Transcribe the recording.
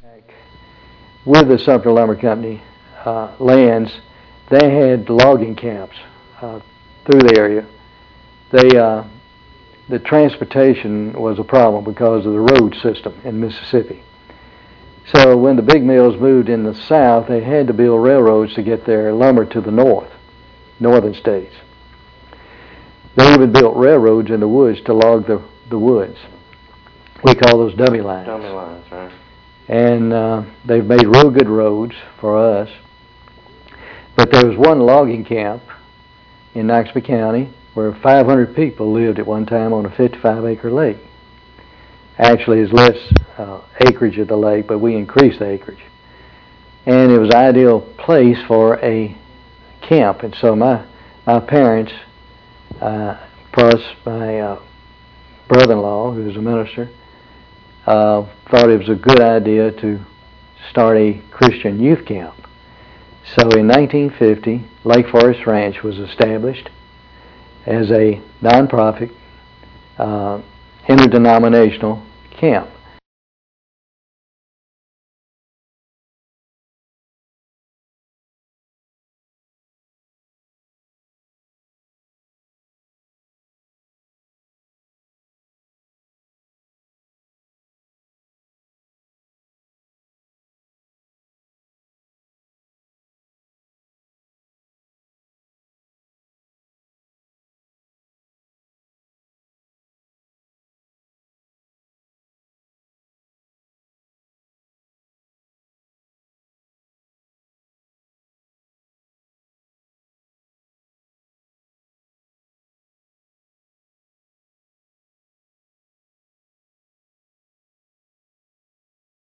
with the Sumter Lumber Company lands, they had logging camps through the area. The transportation was a problem because of the road system in Mississippi. So when the big mills moved in the south, they had to build railroads to get their lumber to the northern states. They even built railroads in the woods to log the woods. We call those dummy lines. Dummy lines, right. And they've made real good roads for us. But there was one logging camp in Noxubee County where 500 people lived at one time on a 55-acre lake. Actually, it's less acreage of the lake, but we increased the acreage. And it was an ideal place for a camp. And so my parents, plus my brother-in-law, who was a minister, thought it was a good idea to start a Christian youth camp. So in 1950, Lake Forest Ranch was established as a nonprofit, interdenominational camp.